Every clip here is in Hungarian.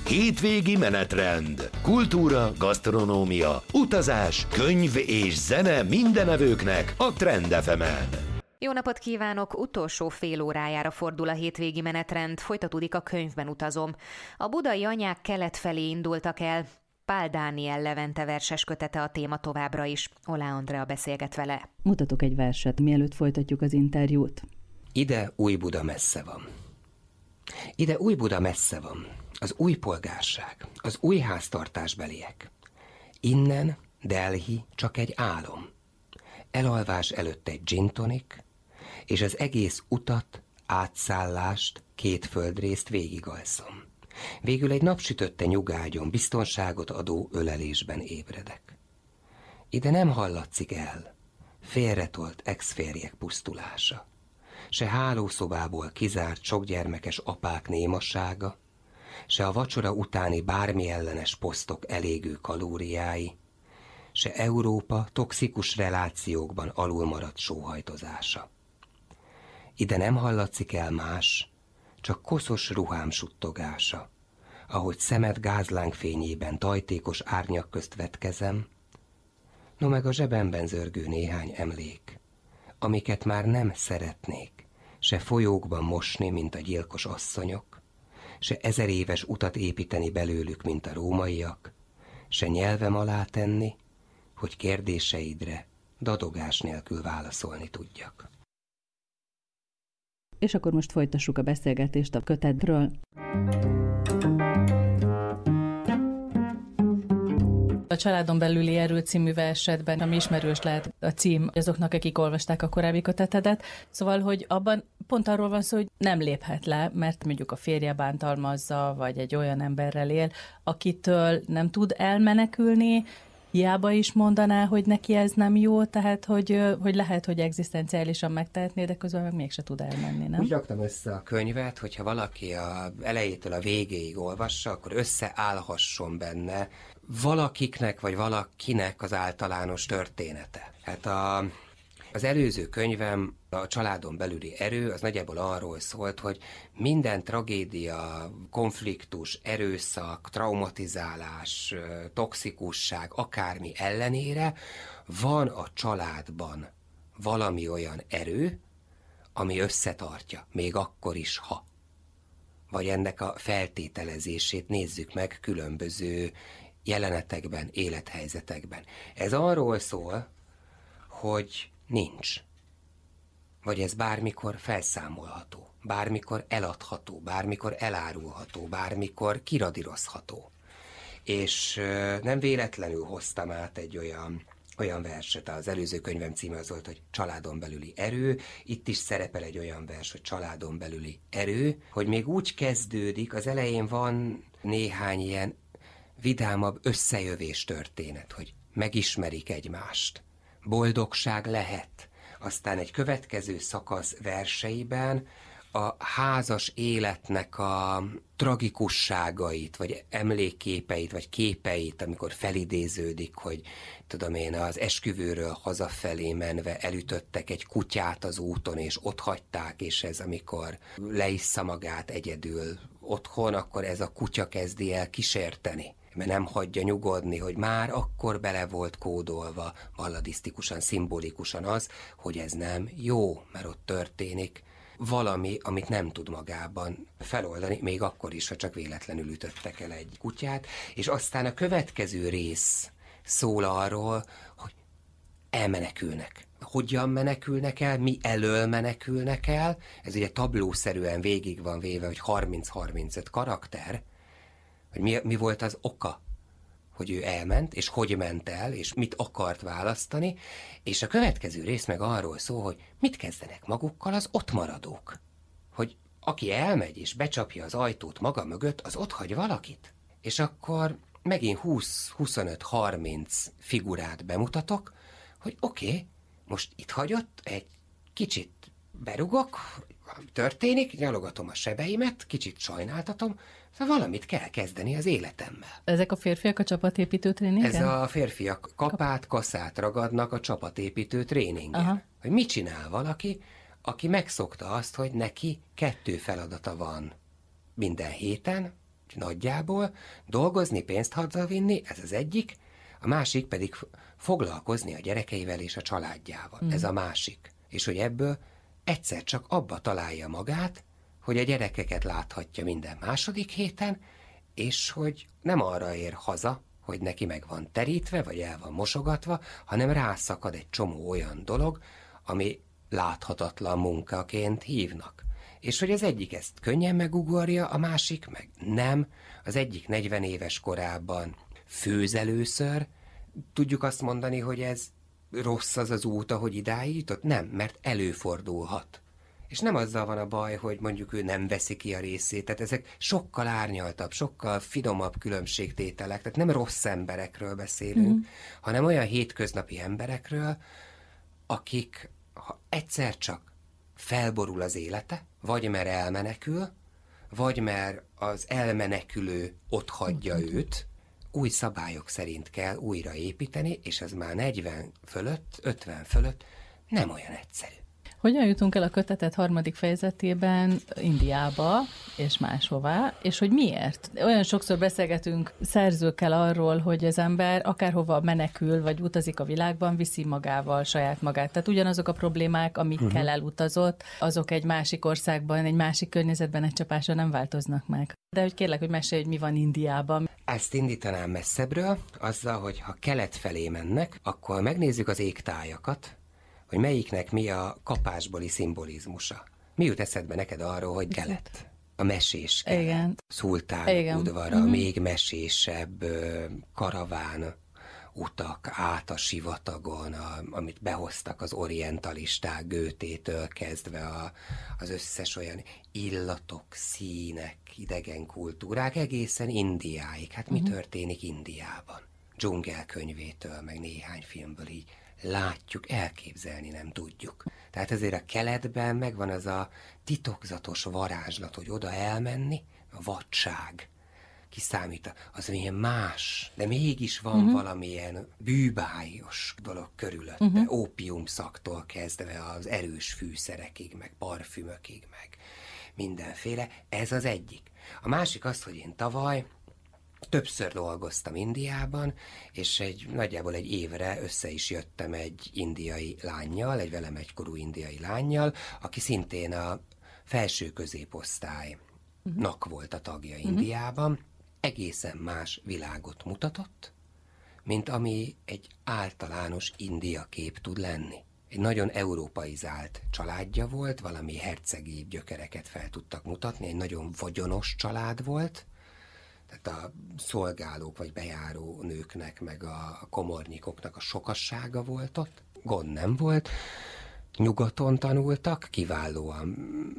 Hétvégi menetrend. Kultúra, gasztronómia, utazás, könyv és zene mindenevőknek a Trend FM-en. Jó napot kívánok! Utolsó fél órájára fordul a hétvégi menetrend, folytatódik a Könyvben utazom. A budai anyák kelet felé indultak el. Pál Dániel Levente verses kötete a téma továbbra is. Olá Andrea beszélget vele. Mutatok egy verset, mielőtt folytatjuk az interjút. Ide Újbuda messze van. Ide Újbuda messze van. Az új polgárság, az új háztartásbeliek. Innen Delhi csak egy álom. Elalvás előtt egy gin tonic, és az egész utat, átszállást, két földrészt végigalszom. Végül egy napsütötte nyugágyon, biztonságot adó ölelésben ébredek. Ide nem hallatszik el félretolt ex-férjek pusztulása, se hálószobából kizárt sokgyermekes apák némassága, se a vacsora utáni bármi ellenes posztok elégő kalóriái, se Európa toxikus relációkban alulmaradt sóhajtozása. Ide nem hallatszik el más, csak koszos ruhám suttogása, ahogy szemed gázlángfényében tajtékos árnyak közt vetkezem, no meg a zsebemben zörgő néhány emlék, amiket már nem szeretnék, se folyókban mosni, mint a gyilkos asszonyok, se 1000 éves utat építeni belőlük, mint a rómaiak, se nyelvem alá tenni, hogy kérdéseidre dadogás nélkül válaszolni tudjak. És akkor most folytassuk a beszélgetést a kötetről. A Családon belüli erő című versetben, ami ismerős lehet a cím azoknak, akik olvasták a korábbi kötetedet, szóval, hogy abban pont arról van szó, hogy nem léphet le, mert mondjuk a férje bántalmazza, vagy egy olyan emberrel él, akitől nem tud elmenekülni, hiába is mondaná, hogy neki ez nem jó, tehát hogy lehet, hogy egzisztenciálisan megtehetné, de közben meg mégse tud elmenni, nem? Úgy raktam össze a könyvet, hogyha valaki az elejétől a végéig olvassa, akkor összeállhasson benne valakiknek vagy valakinek az általános története. Hát az előző könyvem, a Családon belüli erő, az nagyjából arról szólt, hogy minden tragédia, konfliktus, erőszak, traumatizálás, toxikusság, akármi ellenére van a családban valami olyan erő, ami összetartja, még akkor is, ha. Vagy ennek a feltételezését nézzük meg különböző jelenetekben, élethelyzetekben. Ez arról szól, hogy nincs. Vagy ez bármikor felszámolható, bármikor eladható, bármikor elárulható, bármikor kiradírozható. És nem véletlenül hoztam át egy olyan verset, az előző könyvem címe az volt, hogy Családon belüli erő, itt is szerepel egy olyan vers, hogy Családon belüli erő, hogy még úgy kezdődik, az elején van néhány ilyen vidámabb összejövés történet, hogy megismerik egymást. Boldogság lehet. Aztán egy következő szakasz verseiben a házas életnek a tragikusságait, vagy emlékképeit, vagy képeit, amikor felidéződik, hogy tudom én, az esküvőről hazafelé menve elütöttek egy kutyát az úton, és ott hagyták, és ez amikor leissza magát egyedül otthon, akkor ez a kutya kezdi el kísérteni, mert nem hagyja nyugodni, hogy már akkor bele volt kódolva balladisztikusan, szimbolikusan az, hogy ez nem jó, mert ott történik valami, amit nem tud magában feloldani, még akkor is, ha csak véletlenül ütöttek el egy kutyát, és aztán a következő rész szól arról, hogy elmenekülnek. Hogyan menekülnek el, mi elől menekülnek el, ez ugye tablószerűen végig van véve, hogy 30-35 karakter, hogy mi volt az oka, hogy ő elment, és hogy ment el, és mit akart választani, és a következő rész meg arról szól, hogy mit kezdenek magukkal az ott maradók. Hogy aki elmegy és becsapja az ajtót maga mögött, az ott hagy valakit. És akkor megint 20-25-30 figurát bemutatok, hogy oké, most itt hagyott, egy kicsit berugok, történik, nyalogatom a sebeimet, kicsit sajnáltatom, szóval valamit kell kezdeni az életemmel. Ezek a férfiak a csapatépítő tréningen? Ez a férfiak kapát, kaszát ragadnak a csapatépítő tréningen. Aha. Hogy mit csinál valaki, aki megszokta azt, hogy neki 2 feladata van minden héten, nagyjából, dolgozni, pénzt hazavinni, ez az egyik, a másik pedig foglalkozni a gyerekeivel és a családjával. Ez a másik. És hogy ebből egyszer csak abba találja magát, hogy a gyerekeket láthatja minden második héten, és hogy nem arra ér haza, hogy neki meg van terítve, vagy el van mosogatva, hanem rászakad egy csomó olyan dolog, ami láthatatlan munkaként hívnak. És hogy az egyik ezt könnyen megugorja, a másik meg nem. Az egyik 40 éves korában főz először. Tudjuk azt mondani, hogy ez rossz az az út, ahogy idáig jutott? Nem, mert előfordulhat. És nem azzal van a baj, hogy mondjuk ő nem veszi ki a részét, tehát ezek sokkal árnyaltabb, sokkal finomabb különbségtételek, tehát nem rossz emberekről beszélünk, hanem olyan hétköznapi emberekről, akik, ha egyszer csak felborul az élete, vagy mert elmenekül, vagy mert az elmenekülő otthagyja őt, új szabályok szerint kell újra építeni, és ez már 40 fölött, 50 fölött nem olyan egyszerű. Hogyan jutunk el a kötetet harmadik fejezetében Indiába és máshová, és hogy miért? Olyan sokszor beszélgetünk szerzőkkel arról, hogy az ember akárhova menekül, vagy utazik a világban, viszi magával saját magát. Tehát ugyanazok a problémák, amikkel elutazott, azok egy másik országban, egy másik környezetben egy csapásra nem változnak meg. De hogy kérlek, hogy mesélj, hogy mi van Indiában. Ezt indítanám messzebbről, azzal, hogy ha kelet felé mennek, akkor megnézzük az égtájakat, hogy melyiknek mi a kapásbeli szimbolizmusa. Mi jut eszedbe neked arról, hogy kelet? A mesés kelet. Igen. Szultán udvara, még mesésebb karaván utak át a sivatagon, amit behoztak az orientalisták Goethétől kezdve az összes olyan illatok, színek, idegen kultúrák egészen Indiáig. Hát mi történik Indiában? Dzsungelkönyvétől, meg néhány filmből így látjuk, elképzelni nem tudjuk. Tehát ezért a keletben megvan az a titokzatos varázslat, hogy oda elmenni, a vadság kiszámít, az milyen más, de mégis van valamilyen bűbájos dolog körülötte, ópiumszaktól kezdve az erős fűszerekig, meg parfümökig, meg mindenféle. Ez az egyik. A másik az, hogy én tavaly többször dolgoztam Indiában, és nagyjából egy évre össze is jöttem egy indiai lánnyal, egy velem egykorú indiai lánnyal, aki szintén a felső középosztálynak volt a tagja Indiában. Egészen más világot mutatott, mint ami egy általános India kép tud lenni. Egy nagyon európaizált családja volt, valami hercegi gyökereket fel tudtak mutatni, egy nagyon vagyonos család volt, tehát a szolgálók vagy bejáró nőknek, meg a komornyikoknak a sokassága volt ott, gond nem volt, nyugaton tanultak, kiválóan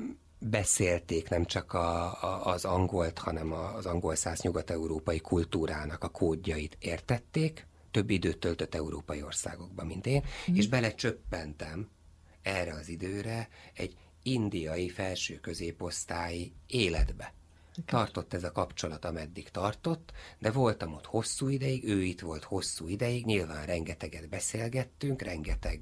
beszélték nem csak az angolt, hanem az angol száz nyugat-európai kultúrának a kódjait értették, több időt töltött európai országokban, mint én, és belecsöppentem erre az időre egy indiai felső középosztályi életbe. Tartott ez a kapcsolat, ameddig tartott, de voltam ott hosszú ideig, ő itt volt hosszú ideig, nyilván rengeteget beszélgettünk, rengeteg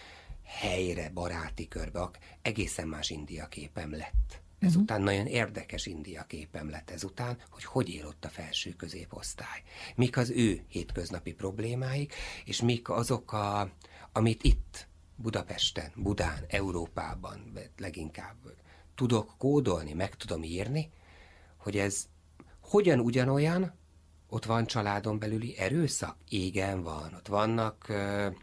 helyre, baráti körbe, egészen más India képem lett. Ezután nagyon érdekes India képem lett ezután, hogy él ott a felső középosztály. Mik az ő hétköznapi problémáik, és mik azok, amit itt Budapesten, Budán, Európában leginkább tudok kódolni, meg tudom írni, hogy ez hogyan ugyanolyan, ott van családon belüli erőszak? Igen, van. Ott vannak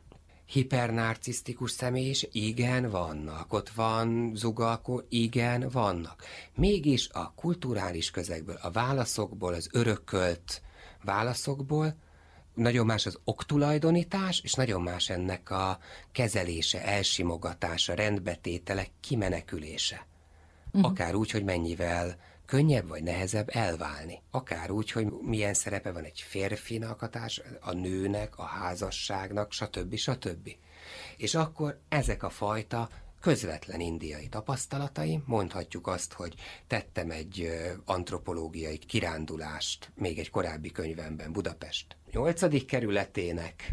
hipernarcisztikus személyis? Igen, vannak. Ott van zugalkó? Igen, vannak. Mégis a kulturális közegből, a válaszokból, az örökölt válaszokból nagyon más az oktulajdonítás, és nagyon más ennek a kezelése, elsimogatása, rendbetétele, kimenekülése. Akár úgy, hogy mennyivel könnyebb vagy nehezebb elválni. Akár úgy, hogy milyen szerepe van egy férfinak a nőnek, a házasságnak, stb. Stb. És akkor ezek a fajta közvetlen indiai tapasztalataim, mondhatjuk azt, hogy tettem egy antropológiai kirándulást még egy korábbi könyvemben Budapest 8. kerületének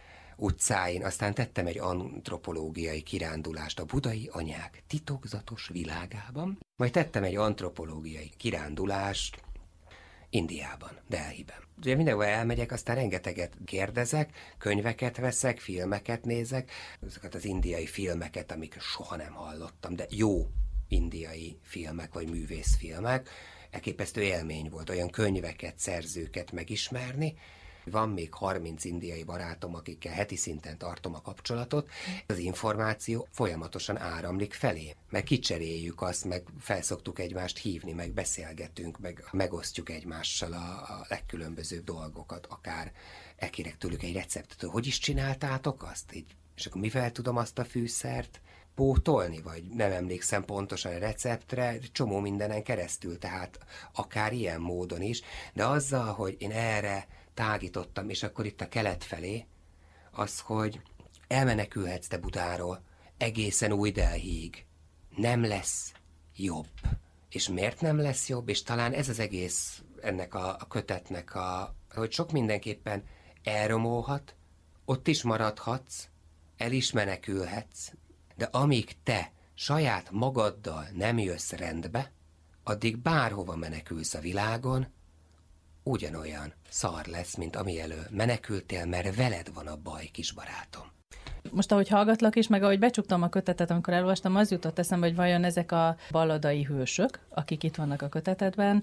utcáin, aztán tettem egy antropológiai kirándulást a budai anyák titokzatos világában, majd tettem egy antropológiai kirándulást Indiában, Delhiben. Ugye mindenhol elmegyek, aztán rengeteget kérdezek, könyveket veszek, filmeket nézek, ezeket az indiai filmeket, amiket soha nem hallottam, de jó indiai filmek vagy művészfilmek, elképesztő élmény volt olyan könyveket, szerzőket megismerni. Van még 30 indiai barátom, akikkel heti szinten tartom a kapcsolatot. Az információ folyamatosan áramlik felé, meg kicseréljük azt, meg felszoktuk egymást hívni, meg beszélgetünk, meg megosztjuk egymással a legkülönbözőbb dolgokat, akár elkérek tőlük egy receptet. Hogy is csináltátok azt? Így, és akkor mivel tudom azt a fűszert pótolni, vagy nem emlékszem pontosan a receptre, csomó mindenen keresztül, tehát akár ilyen módon is, de azzal, hogy én erre tágítottam, és akkor itt a kelet felé, az, hogy elmenekülhetsz te Budáról egészen Új-Delhiig. Nem lesz jobb. És miért nem lesz jobb? És talán ez az egész ennek a kötetnek, hogy sok mindenképpen elromolhat, ott is maradhatsz, el is menekülhetsz, de amíg te saját magaddal nem jössz rendbe, addig bárhova menekülsz a világon, ugyanolyan szar lesz, mint ami elől menekültél, mert veled van a baj, kis barátom. Most, ahogy hallgatlak is, meg ahogy becsuktam a kötetet, amikor elolvastam, az jutott eszembe, hogy vajon ezek a balladai hősök, akik itt vannak a kötetetben,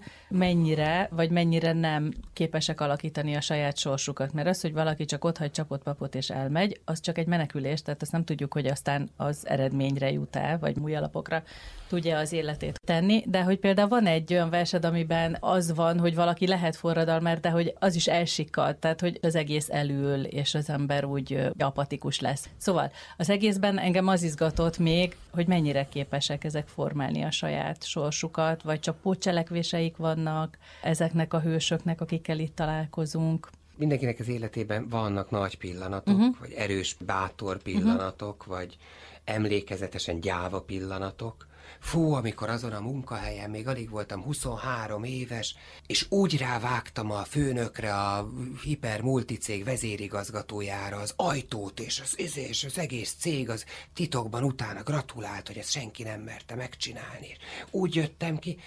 mennyire nem képesek alakítani a saját sorsukat. Mert az, hogy valaki csak otthagy csapott papot és elmegy, az csak egy menekülés, tehát azt nem tudjuk, hogy aztán az eredményre jut el, vagy új alapokra tudja az életét tenni. De hogy például van egy olyan versed, amiben az van, hogy valaki lehet forradalmár, de hogy az is elsikkad, tehát hogy az egész elül, és az ember úgy apatikus lesz. Szóval az egészben engem az izgatott még, hogy mennyire képesek ezek formálni a saját sorsukat, vagy csak pótcselekvéseik vannak ezeknek a hősöknek, akikkel itt találkozunk. Mindenkinek az életében vannak nagy pillanatok, vagy erős, bátor pillanatok, vagy emlékezetesen gyáva pillanatok. Fú, amikor azon a munkahelyen még alig voltam 23 éves, és úgy rávágtam a főnökre, a hipermulticég vezérigazgatójára az ajtót, és az egész cég az titokban utána gratulált, hogy ezt senki nem merte megcsinálni. Úgy jöttem ki,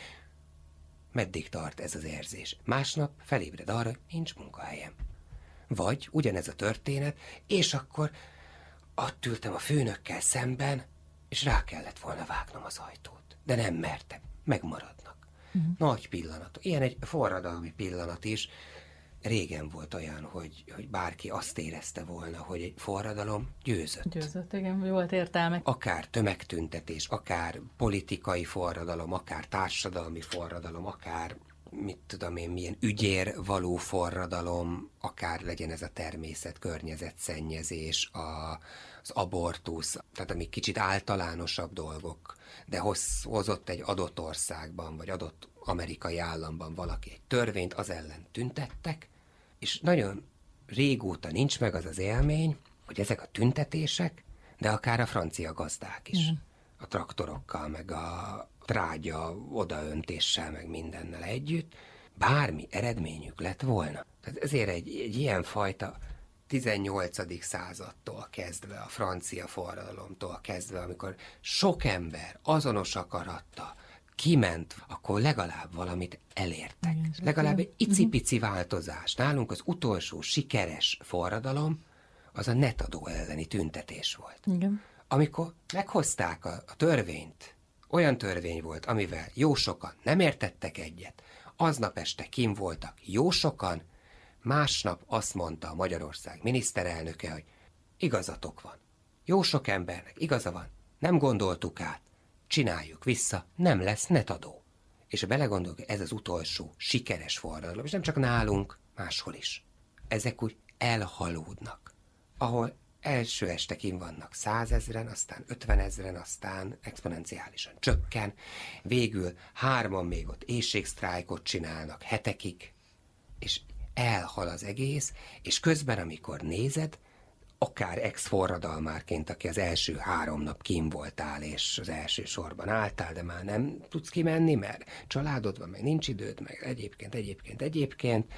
meddig tart ez az érzés. Másnap felébred arra, hogy nincs munkahelyem. Vagy ugyanez a történet, és akkor ott ültem a főnökkel szemben, és rá kellett volna vágnom az ajtót. De nem mertem. Megmaradnak. Nagy pillanat. Ilyen egy forradalmi pillanat is. Régen volt olyan, hogy bárki azt érezte volna, hogy egy forradalom győzött. Győzött, igen, volt értelme. Akár tömegtüntetés, akár politikai forradalom, akár társadalmi forradalom, akár mit tudom én, milyen ügyér való forradalom, akár legyen ez a természet, környezetszennyezés, az abortusz, tehát amik kicsit általánosabb dolgok, de hozott egy adott országban, vagy adott amerikai államban valaki egy törvényt, az ellen tüntettek, és nagyon régóta nincs meg az az élmény, hogy ezek a tüntetések, de akár a francia gazdák is, a traktorokkal, meg a trágya odaöntéssel, meg mindennel együtt, bármi eredményük lett volna. Tehát ezért egy ilyen fajta 18. századtól kezdve, a francia forradalomtól kezdve, amikor sok ember azonos akarattal kiment, akkor legalább valamit elértek. Legalább egy icipici változás. Nálunk az utolsó sikeres forradalom az a netadó elleni tüntetés volt. Igen. Amikor meghozták a törvényt, olyan törvény volt, amivel jó sokan nem értettek egyet, aznap este kim voltak jó sokan, másnap azt mondta a Magyarország miniszterelnöke, hogy igazatok van. Jó sok embernek igaza van, nem gondoltuk át, csináljuk vissza, nem lesz netadó. És ha belegondolok, ez az utolsó sikeres forradalom, és nem csak nálunk, máshol is. Ezek úgy elhalódnak, ahol első este kim vannak 100 000, aztán 50 000, aztán exponenciálisan csökken, végül 3 még ott éhségsztrájkot csinálnak hetekig, és elhal az egész, és közben, amikor nézed, akár ex-forradalmárként, aki az első 3 nap kim voltál, és az első sorban álltál, de már nem tudsz kimenni, mert családod van, meg nincs időd, meg egyébként,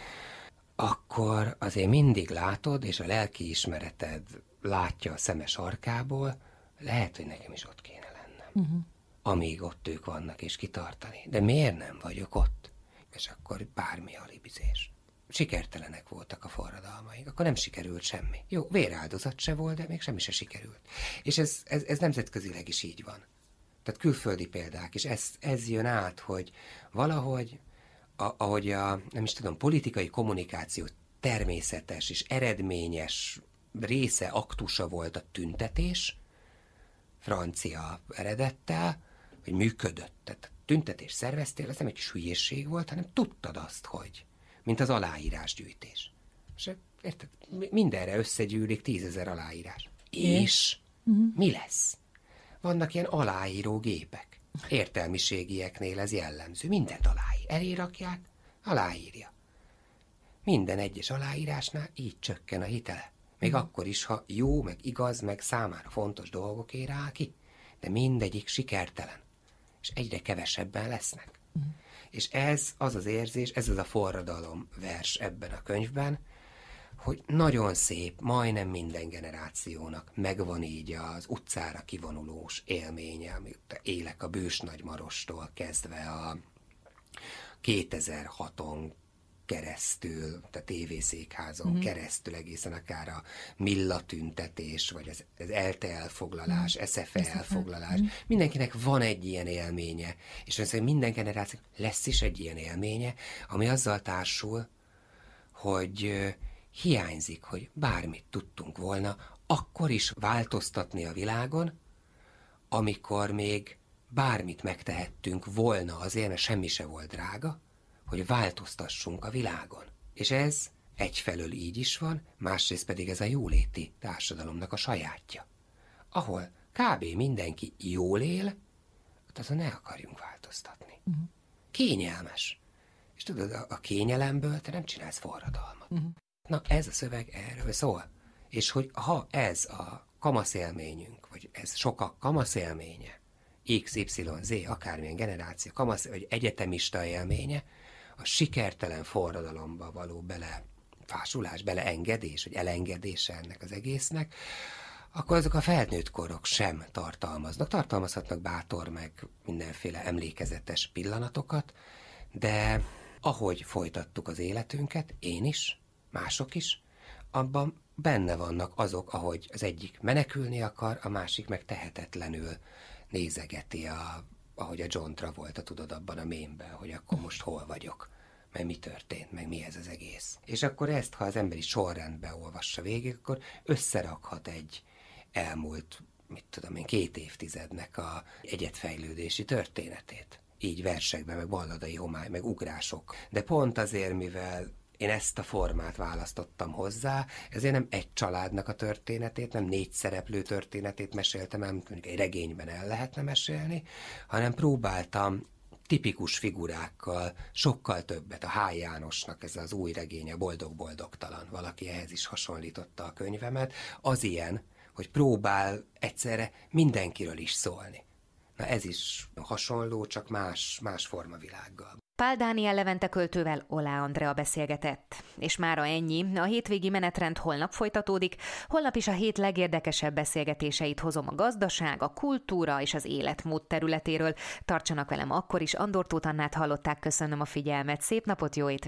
akkor azért mindig látod, és a lelkiismereted látja a szeme sarkából, lehet, hogy nekem is ott kéne lennem. Amíg ott ők vannak, és kitartani. De miért nem vagyok ott? és akkor bármi alibizés. Sikertelenek voltak a forradalmaink, akkor nem sikerült semmi. Jó, véráldozat se volt, de még semmi se sikerült. És ez nemzetközileg is így van. Tehát külföldi példák, és ez jön át, hogy valahogy, ahogy nem is tudom, politikai kommunikáció természetes és eredményes része, aktusa volt a tüntetés, francia eredettel, hogy működött. Tehát tüntetés szerveztél, ez nem egy kis hülyésség volt, hanem tudtad azt, hogy mint az aláírásgyűjtés. És érted? Mindenre összegyűlik 10 000 aláírás. És mi lesz? Vannak ilyen aláíró gépek. Értelmiségieknél ez jellemző. Mindent aláír. Elérakják, aláírja. Minden egyes aláírásnál így csökken a hitele. Még akkor is, ha jó, meg igaz, meg számára fontos dolgokért áll ki. De mindegyik sikertelen. És egyre kevesebben lesznek. És ez az az érzés, ez az a forradalom vers ebben a könyvben, hogy nagyon szép, majdnem minden generációnak megvan így az utcára kivonulós élménye, amit élek a Bős-Nagymarostól kezdve a 2006-on keresztül, tehát tévészékházon keresztül egészen akár a Milla tüntetés, vagy az ELTE elfoglalás, SZFE elfoglalás. Mindenkinek van egy ilyen élménye, és szerintem minden generáció lesz is egy ilyen élménye, ami azzal társul, hogy hiányzik, hogy bármit tudtunk volna akkor is változtatni a világon, amikor még bármit megtehettünk volna azért, mert semmi se volt drága, hogy változtassunk a világon. És ez egyfelől így is van, másrészt pedig ez a jóléti társadalomnak a sajátja. Ahol kb. Mindenki jól él, azon ne akarjunk változtatni. Kényelmes. És tudod, a kényelemből te nem csinálsz forradalmat. Na, ez a szöveg erről szól. És hogy ha ez a kamaszélményünk, vagy ez sokak kamaszélménye, X, Y, Z, akármilyen generáció, vagy egyetemista élménye, a sikertelen forradalomba való belefásulás, beleengedés, vagy elengedése ennek az egésznek, akkor azok a felnőtt korok sem tartalmazhatnak bátor, meg mindenféle emlékezetes pillanatokat, de ahogy folytattuk az életünket, én is, mások is, abban benne vannak azok, ahogy az egyik menekülni akar, a másik meg tehetetlenül nézegeti, ahogy a John Travolta, tudod, abban a mémben, hogy akkor most hol vagyok, meg mi történt, meg mi ez az egész. És akkor ezt, ha az emberi sorrendbe olvassa végig, akkor összerakhat egy elmúlt, 2 évtizednek a egyetfejlődési történetét. Így versekben, meg balladai homály, meg ugrások. De pont azért, mivel én ezt a formát választottam hozzá, ezért nem egy családnak a történetét, nem 4 szereplő történetét meséltem, amit mondjuk egy regényben el lehetne mesélni, hanem próbáltam tipikus figurákkal sokkal többet. A H. Jánosnak ez az új regénye, Boldog-boldogtalan, valaki ehhez is hasonlította a könyvemet, az ilyen, hogy próbál egyszerre mindenkiről is szólni. Na ez is hasonló, csak más formavilággal. Pál Dániel Levente költővel Olá Andrea beszélgetett. És mára ennyi, a hétvégi menetrend holnap folytatódik, holnap is a hét legérdekesebb beszélgetéseit hozom a gazdaság, a kultúra és az életmód területéről. Tartsanak velem akkor is, Andor Tóth Annát hallották, köszönöm a figyelmet, szép napot, jó étvágyat!